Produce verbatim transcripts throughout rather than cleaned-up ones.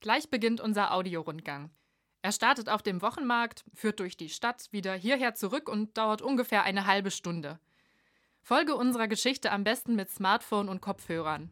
Gleich beginnt unser Audiorundgang. Er startet auf dem Wochenmarkt, führt durch die Stadt, wieder hierher zurück und dauert ungefähr eine halbe Stunde. Folge unserer Geschichte am besten mit Smartphone und Kopfhörern.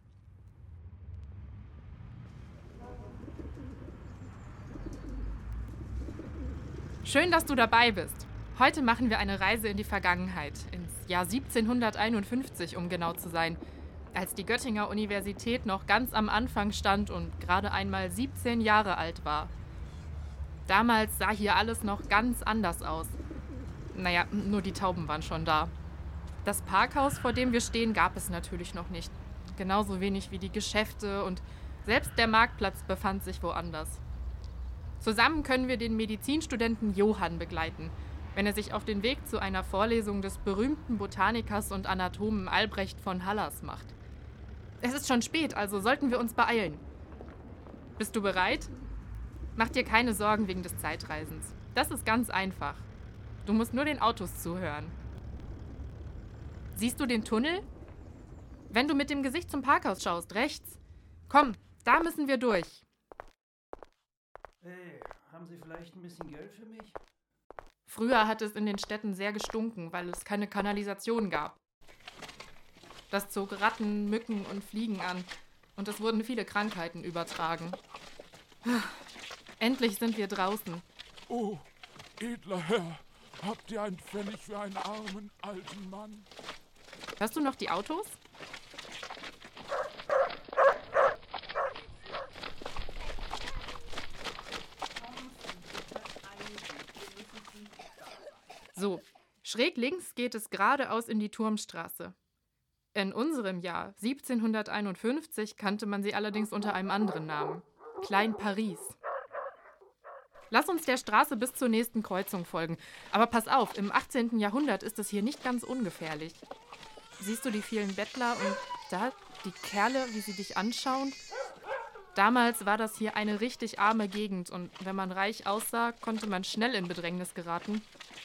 Schön, dass du dabei bist. Heute machen wir eine Reise in die Vergangenheit, ins Jahr siebzehnhunderteinundfünfzig, um genau zu sein, als die Göttinger Universität noch ganz am Anfang stand und gerade einmal siebzehn Jahre alt war. Damals sah hier alles noch ganz anders aus. Naja, nur die Tauben waren schon da. Das Parkhaus, vor dem wir stehen, gab es natürlich noch nicht. Genauso wenig wie die Geschäfte und selbst der Marktplatz befand sich woanders. Zusammen können wir den Medizinstudenten Johann begleiten, wenn er sich auf den Weg zu einer Vorlesung des berühmten Botanikers und Anatomen Albrecht von Hallers macht. Es ist schon spät, also sollten wir uns beeilen. Bist du bereit? Mach dir keine Sorgen wegen des Zeitreisens. Das ist ganz einfach. Du musst nur den Autos zuhören. Siehst du den Tunnel? Wenn du mit dem Gesicht zum Parkhaus schaust, rechts. Komm, da müssen wir durch. Hey, haben Sie vielleicht ein bisschen Geld für mich? Früher hat es in den Städten sehr gestunken, weil es keine Kanalisation gab. Das zog Ratten, Mücken und Fliegen an und es wurden viele Krankheiten übertragen. Endlich sind wir draußen. Oh, edler Herr, habt ihr einen Pfennig für einen armen alten Mann? Hörst du noch die Autos? So, schräg links geht es geradeaus in die Turmstraße. In unserem Jahr, siebzehnhunderteinundfünfzig, kannte man sie allerdings unter einem anderen Namen. Klein Paris. Lass uns der Straße bis zur nächsten Kreuzung folgen. Aber pass auf, im achtzehnten Jahrhundert ist es hier nicht ganz ungefährlich. Siehst du die vielen Bettler und da die Kerle, wie sie dich anschauen? Damals war das hier eine richtig arme Gegend und wenn man reich aussah, konnte man schnell in Bedrängnis geraten.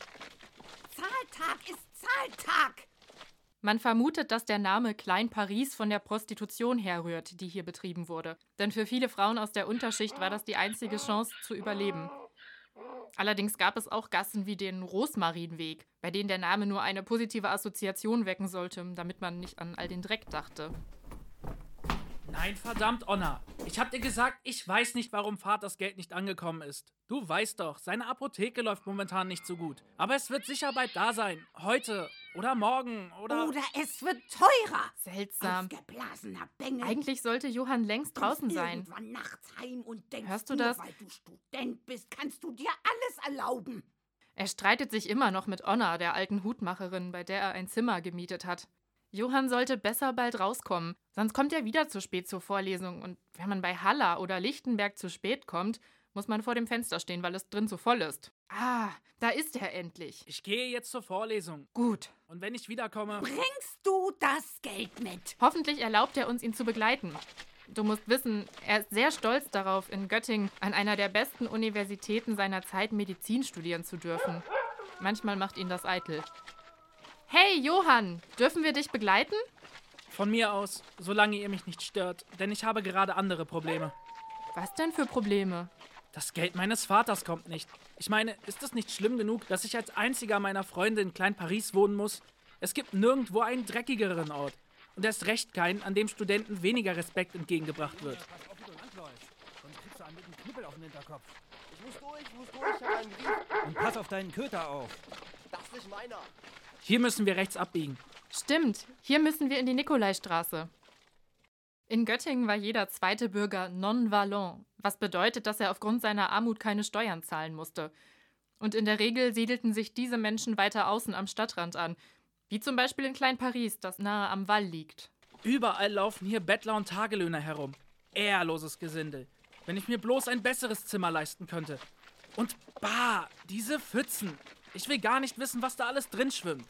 Zahltag ist Zahltag! Man vermutet, dass der Name Klein Paris von der Prostitution herrührt, die hier betrieben wurde. Denn für viele Frauen aus der Unterschicht war das die einzige Chance zu überleben. Allerdings gab es auch Gassen wie den Rosmarinweg, bei denen der Name nur eine positive Assoziation wecken sollte, damit man nicht an all den Dreck dachte. Nein, verdammt, Onna. Ich hab dir gesagt, ich weiß nicht, warum Vaters Geld nicht angekommen ist. Du weißt doch, seine Apotheke läuft momentan nicht so gut. Aber es wird sicher bald da sein. Heute oder morgen oder... Oder es wird teurer. Seltsam. Aufgeblasener Bengel. Eigentlich sollte Johann längst draußen sein. Irgendwann nachts heim und denkst, Hörst du nur das? weil du Student bist, kannst du dir alles erlauben. Er streitet sich immer noch mit Onna, der alten Hutmacherin, bei der er ein Zimmer gemietet hat. Johann sollte besser bald rauskommen, sonst kommt er wieder zu spät zur Vorlesung. Und wenn man bei Haller oder Lichtenberg zu spät kommt, muss man vor dem Fenster stehen, weil es drin zu voll ist. Ah, da ist er endlich. Ich gehe jetzt zur Vorlesung. Gut. Und wenn ich wiederkomme... Bringst du das Geld mit? Hoffentlich erlaubt er uns, ihn zu begleiten. Du musst wissen, er ist sehr stolz darauf, in Göttingen an einer der besten Universitäten seiner Zeit Medizin studieren zu dürfen. Manchmal macht ihn das eitel. Hey, Johann, dürfen wir dich begleiten? Von mir aus, solange ihr mich nicht stört, denn ich habe gerade andere Probleme. Was denn für Probleme? Das Geld meines Vaters kommt nicht. Ich meine, ist es nicht schlimm genug, dass ich als einziger meiner Freunde in Klein Paris wohnen muss? Es gibt nirgendwo einen dreckigeren Ort. Und erst recht keinen, an dem Studenten weniger Respekt entgegengebracht wird. Pass auf, wie du langläufst. Sonst kriegst du einen mit einem Knüppel auf den Hinterkopf. Ich muss durch, ich muss durch, ich hab einen Brief. Und pass auf deinen Köter auf. Das ist nicht meiner. Hier müssen wir rechts abbiegen. Stimmt, hier müssen wir in die Nikolaistraße. In Göttingen war jeder zweite Bürger non-valant, was bedeutet, dass er aufgrund seiner Armut keine Steuern zahlen musste. Und in der Regel siedelten sich diese Menschen weiter außen am Stadtrand an, wie zum Beispiel in Klein Paris, das nahe am Wall liegt. Überall laufen hier Bettler und Tagelöhner herum. Ehrloses Gesindel. Wenn ich mir bloß ein besseres Zimmer leisten könnte. Und bah, diese Pfützen. Ich will gar nicht wissen, was da alles drin schwimmt.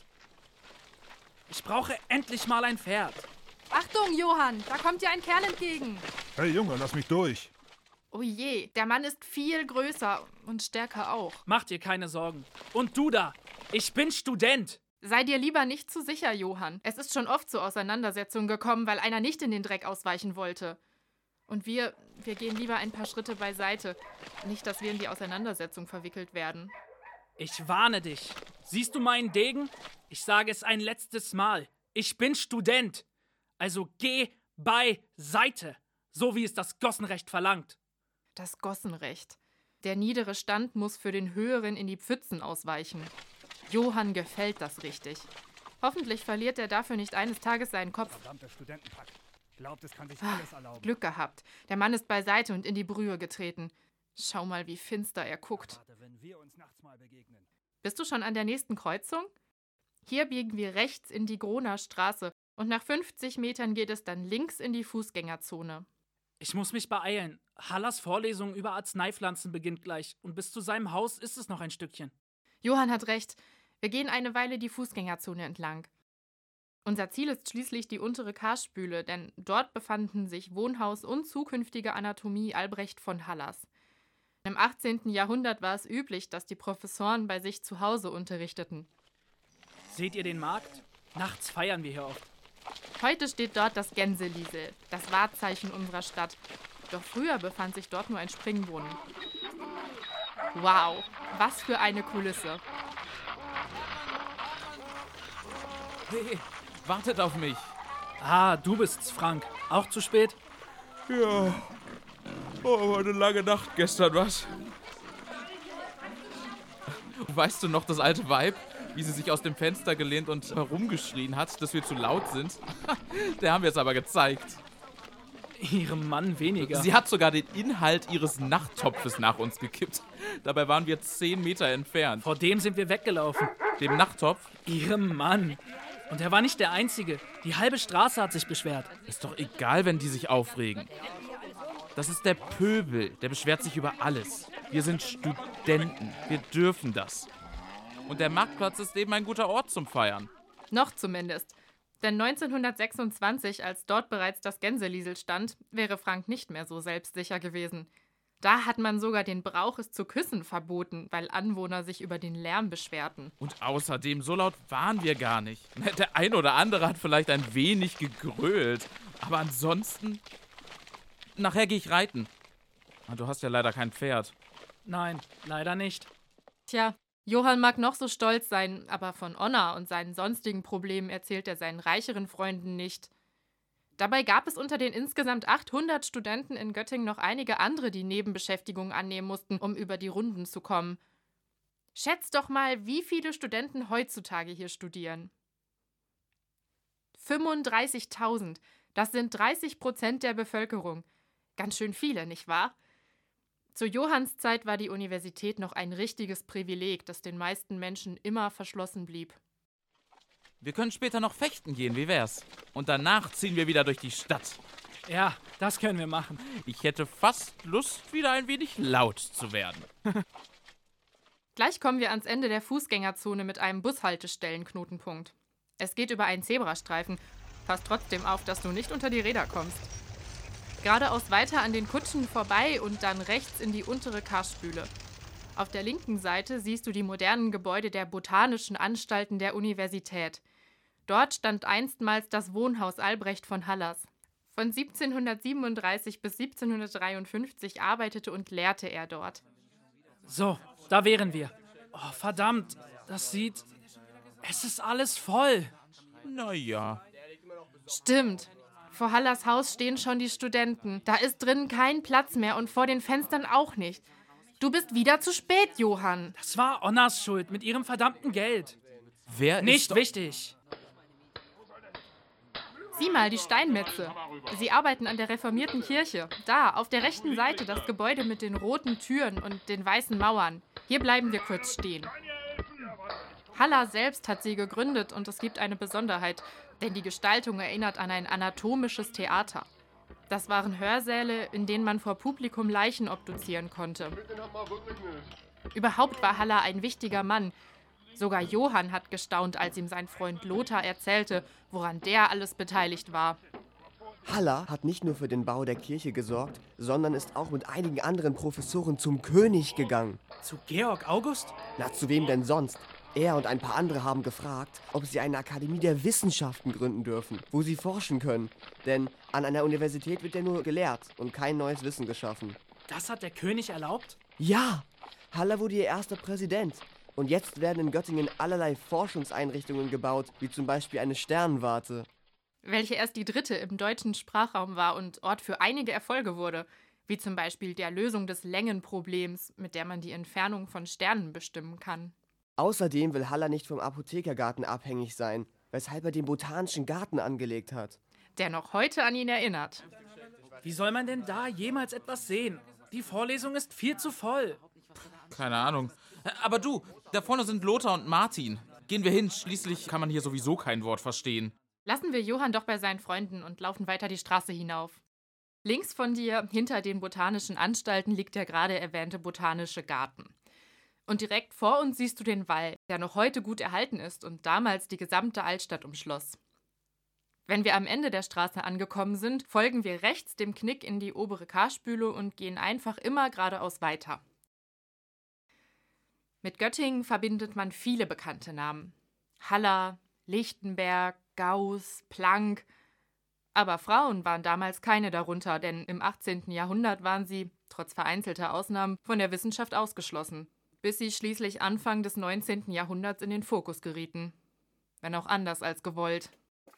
Ich brauche endlich mal ein Pferd. Achtung, Johann, da kommt dir ein Kerl entgegen. Hey Junge, lass mich durch. Oh je, der Mann ist viel größer und stärker auch. Mach dir keine Sorgen. Und du da, ich bin Student. Sei dir lieber nicht zu sicher, Johann. Es ist schon oft zu Auseinandersetzungen gekommen, weil einer nicht in den Dreck ausweichen wollte. Und wir, wir gehen lieber ein paar Schritte beiseite. Nicht, dass wir in die Auseinandersetzung verwickelt werden. Ich warne dich. Siehst du meinen Degen? Ich sage es ein letztes Mal. Ich bin Student. Also geh beiseite, so wie es das Gossenrecht verlangt. Das Gossenrecht. Der niedere Stand muss für den höheren in die Pfützen ausweichen. Johann gefällt das richtig. Hoffentlich verliert er dafür nicht eines Tages seinen Kopf. Verdammter Studentenpack. Glaubt, es kann sich alles erlauben. Glück gehabt. Der Mann ist beiseite und in die Brühe getreten. Schau mal, wie finster er guckt. Warte, wenn wir uns nachts mal begegnen. Bist du schon an der nächsten Kreuzung? Hier biegen wir rechts in die Groner Straße und nach fünfzig Metern geht es dann links in die Fußgängerzone. Ich muss mich beeilen. Hallers Vorlesung über Arzneipflanzen beginnt gleich und bis zu seinem Haus ist es noch ein Stückchen. Johann hat recht. Wir gehen eine Weile die Fußgängerzone entlang. Unser Ziel ist schließlich die untere Karspüle, denn dort befanden sich Wohnhaus und zukünftige Anatomie Albrecht von Hallers. Im achtzehnten Jahrhundert war es üblich, dass die Professoren bei sich zu Hause unterrichteten. Seht ihr den Markt? Nachts feiern wir hier oft. Heute steht dort das Gänseliesel, das Wahrzeichen unserer Stadt. Doch früher befand sich dort nur ein Springbrunnen. Wow, was für eine Kulisse. Hey, wartet auf mich. Ah, du bist's, Frank. Auch zu spät? Ja. Oh, war eine lange Nacht gestern, was? Weißt du noch das alte Weib, wie sie sich aus dem Fenster gelehnt und herumgeschrien hat, dass wir zu laut sind? Der haben wir es aber gezeigt. Ihrem Mann weniger. Sie hat sogar den Inhalt ihres Nachttopfes nach uns gekippt. Dabei waren wir zehn Meter entfernt. Vor dem sind wir weggelaufen. Dem Nachttopf? Ihrem Mann. Und er war nicht der Einzige. Die halbe Straße hat sich beschwert. Ist doch egal, wenn die sich aufregen. Das ist der Pöbel, der beschwert sich über alles. Wir sind Studenten, wir dürfen das. Und der Marktplatz ist eben ein guter Ort zum Feiern. Noch zumindest. Denn neunzehnhundertsechsundzwanzig, als dort bereits das Gänseliesel stand, wäre Frank nicht mehr so selbstsicher gewesen. Da hat man sogar den Brauch, es zu küssen, verboten, weil Anwohner sich über den Lärm beschwerten. Und außerdem, so laut waren wir gar nicht. Der ein oder andere hat vielleicht ein wenig gegrölt. Aber ansonsten... Nachher gehe ich reiten. Du hast ja leider kein Pferd. Nein, leider nicht. Tja, Johann mag noch so stolz sein, aber von Onna und seinen sonstigen Problemen erzählt er seinen reicheren Freunden nicht. Dabei gab es unter den insgesamt achthundert Studenten in Göttingen noch einige andere, die Nebenbeschäftigungen annehmen mussten, um über die Runden zu kommen. Schätzt doch mal, wie viele Studenten heutzutage hier studieren. fünfunddreißigtausend. Das sind dreißig Prozent der Bevölkerung. Ganz schön viele, nicht wahr? Zu Johanns Zeit war die Universität noch ein richtiges Privileg, das den meisten Menschen immer verschlossen blieb. Wir können später noch fechten gehen, wie wär's? Und danach ziehen wir wieder durch die Stadt. Ja, das können wir machen. Ich hätte fast Lust, wieder ein wenig laut zu werden. Gleich kommen wir ans Ende der Fußgängerzone mit einem Bushaltestellenknotenpunkt. Es geht über einen Zebrastreifen. Pass trotzdem auf, dass du nicht unter die Räder kommst. Geradeaus weiter an den Kutschen vorbei und dann rechts in die untere Karspüle. Auf der linken Seite siehst du die modernen Gebäude der Botanischen Anstalten der Universität. Dort stand einstmals das Wohnhaus Albrecht von Hallers. Von siebzehnhundertsiebenunddreißig bis siebzehnhundertdreiundfünfzig arbeitete und lehrte er dort. So, da wären wir. Oh, verdammt, das sieht... Es ist alles voll. Naja. Stimmt. Vor Hallers Haus stehen schon die Studenten. Da ist drinnen kein Platz mehr und vor den Fenstern auch nicht. Du bist wieder zu spät, Johann. Das war Onnas Schuld mit ihrem verdammten Geld. Wer Nicht ist wichtig. Sieh mal, die Steinmetze. Sie arbeiten an der reformierten Kirche. Da, auf der rechten Seite, das Gebäude mit den roten Türen und den weißen Mauern. Hier bleiben wir kurz stehen. Haller selbst hat sie gegründet und es gibt eine Besonderheit, denn die Gestaltung erinnert an ein anatomisches Theater. Das waren Hörsäle, in denen man vor Publikum Leichen obduzieren konnte. Überhaupt war Haller ein wichtiger Mann. Sogar Johann hat gestaunt, als ihm sein Freund Lothar erzählte, woran der alles beteiligt war. Haller hat nicht nur für den Bau der Kirche gesorgt, sondern ist auch mit einigen anderen Professoren zum König gegangen. Zu Georg August? Na, zu wem denn sonst? Er und ein paar andere haben gefragt, ob sie eine Akademie der Wissenschaften gründen dürfen, wo sie forschen können. Denn an einer Universität wird ja nur gelehrt und kein neues Wissen geschaffen. Das hat der König erlaubt? Ja, Haller wurde ihr erster Präsident. Und jetzt werden in Göttingen allerlei Forschungseinrichtungen gebaut, wie zum Beispiel eine Sternwarte. Welche erst die dritte im deutschen Sprachraum war und Ort für einige Erfolge wurde, wie zum Beispiel der Lösung des Längenproblems, mit der man die Entfernung von Sternen bestimmen kann. Außerdem will Haller nicht vom Apothekergarten abhängig sein, weshalb er den Botanischen Garten angelegt hat. Der noch heute an ihn erinnert. Wie soll man denn da jemals etwas sehen? Die Vorlesung ist viel zu voll. Keine Ahnung. Aber du, da vorne sind Lothar und Martin. Gehen wir hin, schließlich kann man hier sowieso kein Wort verstehen. Lassen wir Johann doch bei seinen Freunden und laufen weiter die Straße hinauf. Links von dir, hinter den botanischen Anstalten, liegt der gerade erwähnte Botanische Garten. Und direkt vor uns siehst du den Wall, der noch heute gut erhalten ist und damals die gesamte Altstadt umschloss. Wenn wir am Ende der Straße angekommen sind, folgen wir rechts dem Knick in die obere Karspüle und gehen einfach immer geradeaus weiter. Mit Göttingen verbindet man viele bekannte Namen. Haller, Lichtenberg, Gauß, Planck. Aber Frauen waren damals keine darunter, denn im achtzehnten Jahrhundert waren sie, trotz vereinzelter Ausnahmen, von der Wissenschaft ausgeschlossen, bis sie schließlich Anfang des neunzehnten Jahrhunderts in den Fokus gerieten. Wenn auch anders als gewollt.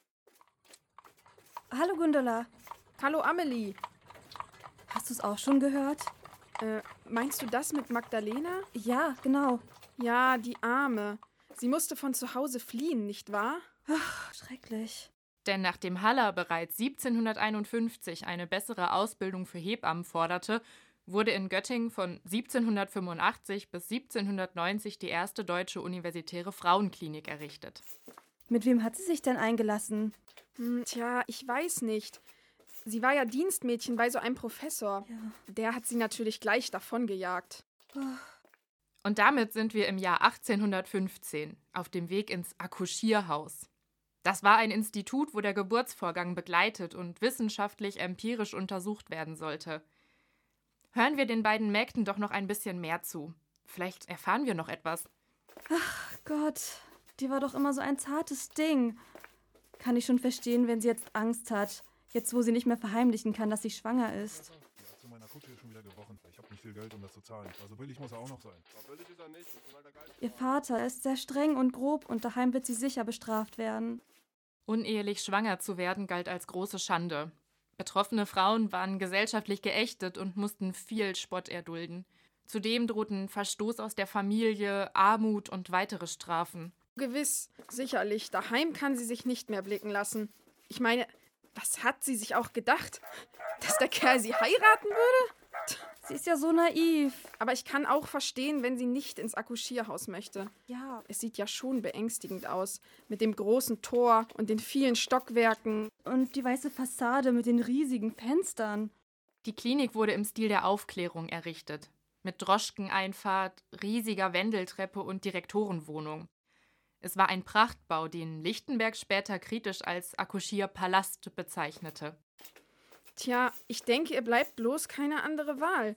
Hallo Gundula, Hallo Amelie. hast du es auch schon gehört? Äh, meinst du das mit Magdalena? Ja, genau. Ja, die Arme. Sie musste von zu Hause fliehen, nicht wahr? Ach, schrecklich. Denn nachdem Haller bereits siebzehnhunderteinundfünfzig eine bessere Ausbildung für Hebammen forderte, wurde in Göttingen von siebzehnhundertfünfundachtzig bis siebzehnhundertneunzig die erste deutsche universitäre Frauenklinik errichtet. Mit wem hat sie sich denn eingelassen? Hm, tja, ich weiß nicht. Sie war ja Dienstmädchen bei so einem Professor. Ja. Der hat sie natürlich gleich davongejagt. Und damit sind wir im Jahr achtzehnhundertfünfzehn auf dem Weg ins Akkuschierhaus. Das war ein Institut, wo der Geburtsvorgang begleitet und wissenschaftlich empirisch untersucht werden sollte. Hören wir den beiden Mägden doch noch ein bisschen mehr zu. Vielleicht erfahren wir noch etwas. Ach Gott, die war doch immer so ein zartes Ding. Kann ich schon verstehen, wenn sie jetzt Angst hat. Jetzt, wo sie nicht mehr verheimlichen kann, dass sie schwanger ist. Ja, zu meiner Kutsche ist schon wieder gebrochen. Ich habe nicht viel Geld, um das zu zahlen. Also billig muss er auch noch sein. Billig ist er nicht. Ihr Vater ist sehr streng und grob und daheim wird sie sicher bestraft werden. Unehelich schwanger zu werden galt als große Schande. Betroffene Frauen waren gesellschaftlich geächtet und mussten viel Spott erdulden. Zudem drohten Verstoß aus der Familie, Armut und weitere Strafen. Gewiss, sicherlich. Daheim kann sie sich nicht mehr blicken lassen. Ich meine, was hat sie sich auch gedacht? Dass der Kerl sie heiraten würde? Sie ist ja so naiv. Aber ich kann auch verstehen, wenn sie nicht ins Akkuschierhaus möchte. Ja. Es sieht ja schon beängstigend aus. Mit dem großen Tor und den vielen Stockwerken. Und die weiße Fassade mit den riesigen Fenstern. Die Klinik wurde im Stil der Aufklärung errichtet. Mit Droschkeneinfahrt, riesiger Wendeltreppe und Direktorenwohnung. Es war ein Prachtbau, den Lichtenberg später kritisch als Akkuschierpalast bezeichnete. Tja, ich denke, ihr bleibt bloß keine andere Wahl.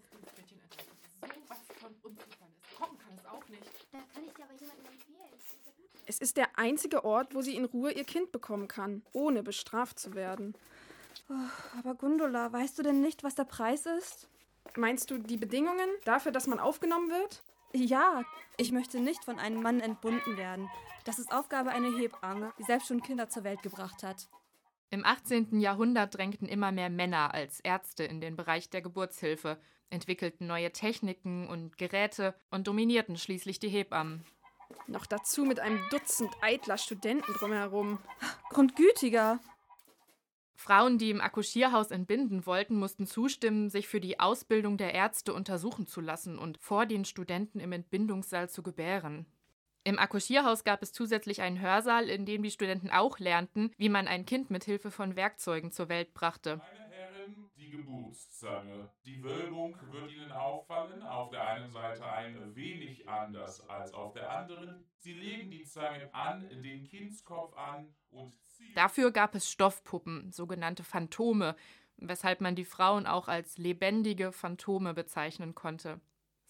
Es ist der einzige Ort, wo sie in Ruhe ihr Kind bekommen kann, ohne bestraft zu werden. Oh, aber Gundula, weißt du denn nicht, was der Preis ist? Meinst du die Bedingungen dafür, dass man aufgenommen wird? Ja, ich möchte nicht von einem Mann entbunden werden. Das ist Aufgabe einer Hebamme, die selbst schon Kinder zur Welt gebracht hat. Im achtzehnten Jahrhundert drängten immer mehr Männer als Ärzte in den Bereich der Geburtshilfe, entwickelten neue Techniken und Geräte und dominierten schließlich die Hebammen. Noch dazu mit einem Dutzend eitler Studenten drumherum. Grundgütiger. Frauen, die im Akkuschierhaus entbinden wollten, mussten zustimmen, sich für die Ausbildung der Ärzte untersuchen zu lassen und vor den Studenten im Entbindungssaal zu gebären. Im Akkuschierhaus gab es zusätzlich einen Hörsaal, in dem die Studenten auch lernten, wie man ein Kind mit Hilfe von Werkzeugen zur Welt brachte. Meine Herren, die Geburtszange. Die Wölbung wird Ihnen auffallen. Auf der einen Seite ein wenig anders als auf der anderen. Sie legen die Zange an den Kindskopf an und ziehen. Dafür gab es Stoffpuppen, sogenannte Phantome, weshalb man die Frauen auch als lebendige Phantome bezeichnen konnte.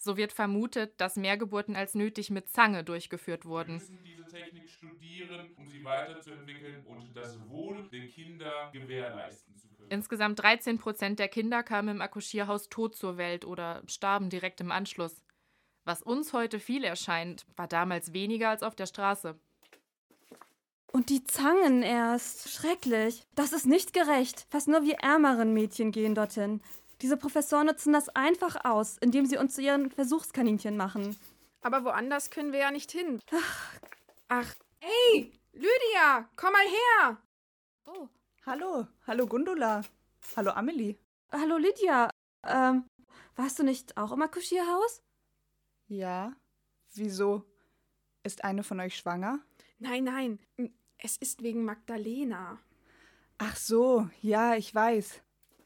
So wird vermutet, dass mehr Geburten als nötig mit Zange durchgeführt wurden. Wir müssen diese Technik studieren, um sie weiterzuentwickeln und das Wohl der Kinder gewährleisten zu können. Insgesamt dreizehn Prozent der Kinder kamen im Akuschierhaus tot zur Welt oder starben direkt im Anschluss. Was uns heute viel erscheint, war damals weniger als auf der Straße. Und die Zangen erst. Schrecklich. Das ist nicht gerecht. Fast nur wir ärmeren Mädchen gehen dorthin. Diese Professoren nutzen das einfach aus, indem sie uns zu ihren Versuchskaninchen machen. Aber woanders können wir ja nicht hin. Ach, ach. Hey, Lydia, komm mal her. Oh, hallo. Hallo Gundula. Hallo Amelie. Hallo Lydia. Ähm, warst du nicht auch im Akuschierhaus? Ja. Wieso? Ist eine von euch schwanger? Nein, nein. Es ist wegen Magdalena. Ach so, ja, ich weiß.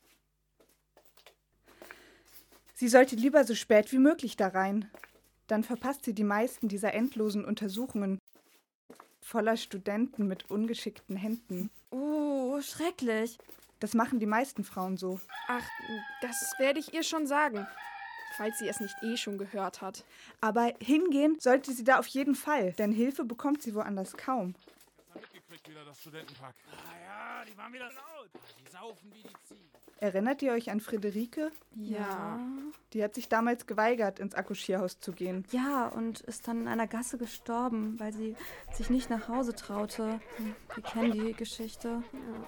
Sie sollte lieber so spät wie möglich da rein. Dann verpasst sie die meisten dieser endlosen Untersuchungen. Voller Studenten mit ungeschickten Händen. Oh, schrecklich. Das machen die meisten Frauen so. Ach, das werde ich ihr schon sagen, falls sie es nicht eh schon gehört hat. Aber hingehen sollte sie da auf jeden Fall, denn Hilfe bekommt sie woanders kaum. Mitgekriegt wieder das Studentenpack. Ah ja, die waren wieder laut. Die saufen wie die Ziegen. Erinnert ihr euch an Friederike? Ja. Die hat sich damals geweigert, ins Akuschierhaus zu gehen. Ja, und ist dann in einer Gasse gestorben, weil sie sich nicht nach Hause traute. Wir kennen die Geschichte.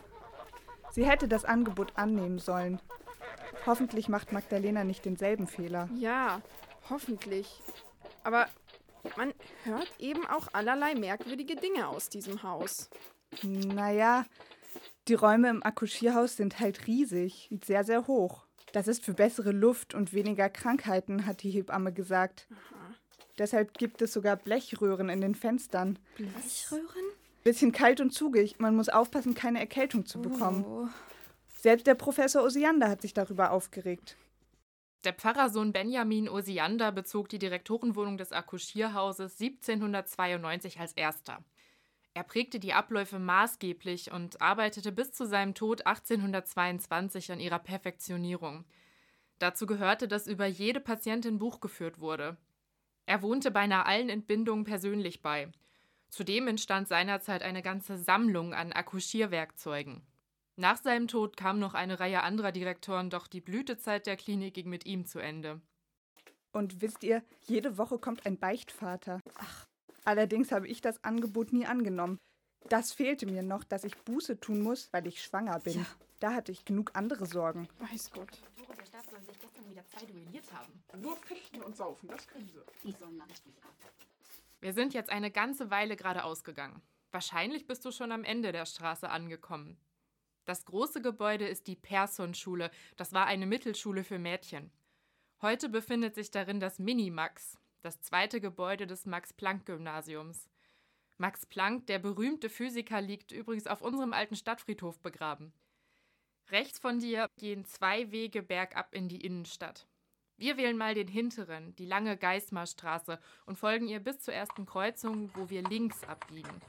Ja. Sie hätte das Angebot annehmen sollen. Hoffentlich macht Magdalena nicht denselben Fehler. Ja, hoffentlich. Aber man hört eben auch allerlei merkwürdige Dinge aus diesem Haus. Naja, die Räume im Akuschierhaus sind halt riesig und sehr, sehr hoch. Das ist für bessere Luft und weniger Krankheiten, hat die Hebamme gesagt. Aha. Deshalb gibt es sogar Blechröhren in den Fenstern. Blechröhren? Bisschen kalt und zugig. Man muss aufpassen, keine Erkältung zu bekommen. Oh. Selbst der Professor Osiander hat sich darüber aufgeregt. Der Pfarrersohn Benjamin Osiander bezog die Direktorenwohnung des Akuschierhauses siebzehnhundertzweiundneunzig als erster. Er prägte die Abläufe maßgeblich und arbeitete bis zu seinem Tod achtzehnhundertzweiundzwanzig an ihrer Perfektionierung. Dazu gehörte, dass über jede Patientin Buch geführt wurde. Er wohnte beinahe allen Entbindungen persönlich bei. Zudem entstand seinerzeit eine ganze Sammlung an Akuschierwerkzeugen. Nach seinem Tod kam noch eine Reihe anderer Direktoren, doch die Blütezeit der Klinik ging mit ihm zu Ende. Und wisst ihr, jede Woche kommt ein Beichtvater. Ach, allerdings habe ich das Angebot nie angenommen. Das fehlte mir noch, dass ich Buße tun muss, weil ich schwanger bin. Ja. Da hatte ich genug andere Sorgen. Weiß Gott. Doro und der Stab sollen sich gestern wieder zwei duelliert haben. Nur fechten und saufen, das können sie. Die sollen mal richtig ab. Wir sind jetzt eine ganze Weile geradeaus gegangen. Wahrscheinlich bist du schon am Ende der Straße angekommen. Das große Gebäude ist die Persson-Schule. Das war eine Mittelschule für Mädchen. Heute befindet sich darin das Minimax, das zweite Gebäude des Max-Planck-Gymnasiums. Max Planck, der berühmte Physiker, liegt übrigens auf unserem alten Stadtfriedhof begraben. Rechts von dir gehen zwei Wege bergab in die Innenstadt. Wir wählen mal den hinteren, die lange Geismarstraße, und folgen ihr bis zur ersten Kreuzung, wo wir links abbiegen.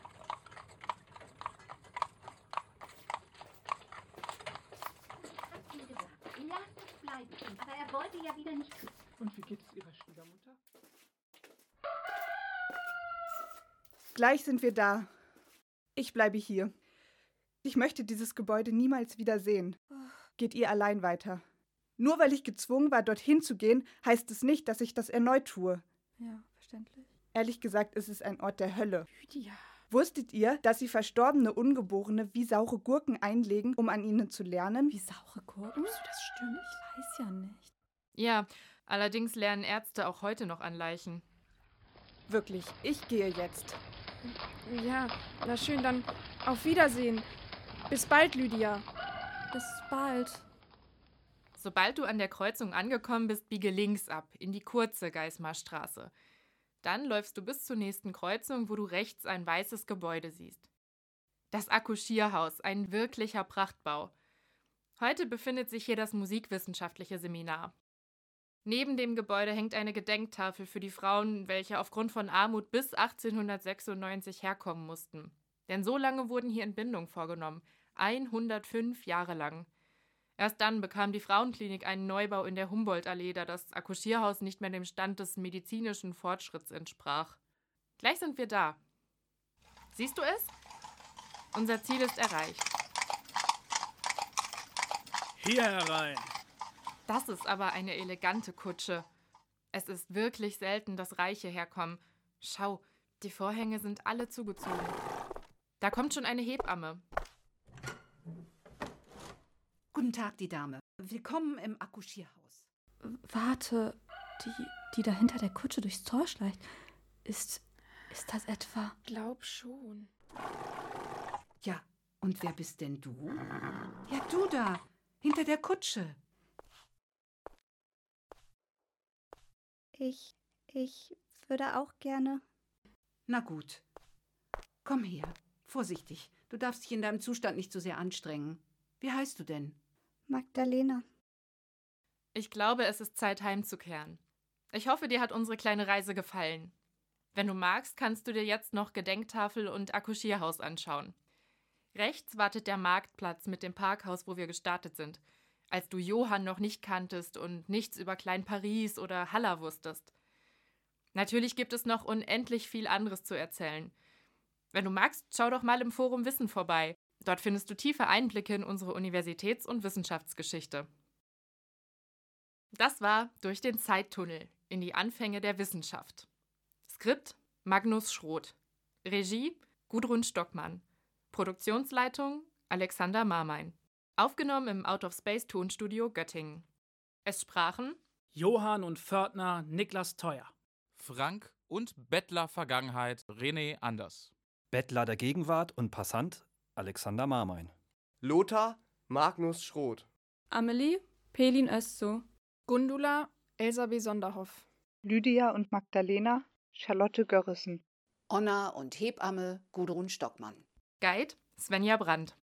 Aber er wollte ja wieder nicht. Und wie geht's Ihrer Schwiegermutter? Gleich sind wir da. Ich bleibe hier. Ich möchte dieses Gebäude niemals wieder sehen. Geht ihr allein weiter. Nur weil ich gezwungen war, dorthin zu gehen, heißt es nicht, dass ich das erneut tue. Ja, verständlich. Ehrlich gesagt ist es ein Ort der Hölle. Lydia. Wusstet ihr, dass sie verstorbene Ungeborene wie saure Gurken einlegen, um an ihnen zu lernen? Wie saure Gurken? Das stimmt. Ich weiß ja nicht. Ja, allerdings lernen Ärzte auch heute noch an Leichen. Wirklich, ich gehe jetzt. Ja, na schön, dann auf Wiedersehen. Bis bald, Lydia. Bis bald. Sobald du an der Kreuzung angekommen bist, biege links ab, in die kurze Geismarstraße. Dann läufst du bis zur nächsten Kreuzung, wo du rechts ein weißes Gebäude siehst. Das Akuschierhaus, ein wirklicher Prachtbau. Heute befindet sich hier das musikwissenschaftliche Seminar. Neben dem Gebäude hängt eine Gedenktafel für die Frauen, welche aufgrund von Armut bis achtzehnhundertsechsundneunzig herkommen mussten. Denn so lange wurden hier Entbindungen vorgenommen. hundertfünf Jahre lang. Erst dann bekam die Frauenklinik einen Neubau in der Humboldt-Allee, da das Akkuschierhaus nicht mehr dem Stand des medizinischen Fortschritts entsprach. Gleich sind wir da. Siehst du es? Unser Ziel ist erreicht. Hier herein. Das ist aber eine elegante Kutsche. Es ist wirklich selten, dass Reiche herkommen. Schau, die Vorhänge sind alle zugezogen. Da kommt schon eine Hebamme. Guten Tag, die Dame. Willkommen im Akkuschierhaus. Warte, die, die da hinter der Kutsche durchs Tor schleicht. Ist, ist das etwa? Glaub schon. Ja, und wer bist denn du? Ja, du da, hinter der Kutsche. Ich, ich würde auch gerne. Na gut. Komm her, vorsichtig. Du darfst dich in deinem Zustand nicht so sehr anstrengen. Wie heißt du denn? Magdalena. Ich glaube, es ist Zeit, heimzukehren. Ich hoffe, dir hat unsere kleine Reise gefallen. Wenn du magst, kannst du dir jetzt noch Gedenktafel und Akkuschierhaus anschauen. Rechts wartet der Marktplatz mit dem Parkhaus, wo wir gestartet sind, als du Johann noch nicht kanntest und nichts über Klein Paris oder Haller wusstest. Natürlich gibt es noch unendlich viel anderes zu erzählen. Wenn du magst, schau doch mal im Forum Wissen vorbei. Dort findest du tiefe Einblicke in unsere Universitäts- und Wissenschaftsgeschichte. Das war Durch den Zeittunnel in die Anfänge der Wissenschaft. Skript Magnus Schroth. Regie Gudrun Stockmann. Produktionsleitung Alexander Marmein. Aufgenommen im Out-of-Space-Tonstudio Göttingen. Es sprachen Johann und Pförtner Niklas Theuer. Frank und Bettler Vergangenheit René Anders. Bettler der Gegenwart und Passant Alexander Marmein. Lothar Magnus Schroth. Amelie Pelin Özzu. Gundula Elsa B. Sonderhoff. Lydia und Magdalena Charlotte Görrissen. Onna und Hebamme Gudrun Stockmann. Guide Svenja Brandt.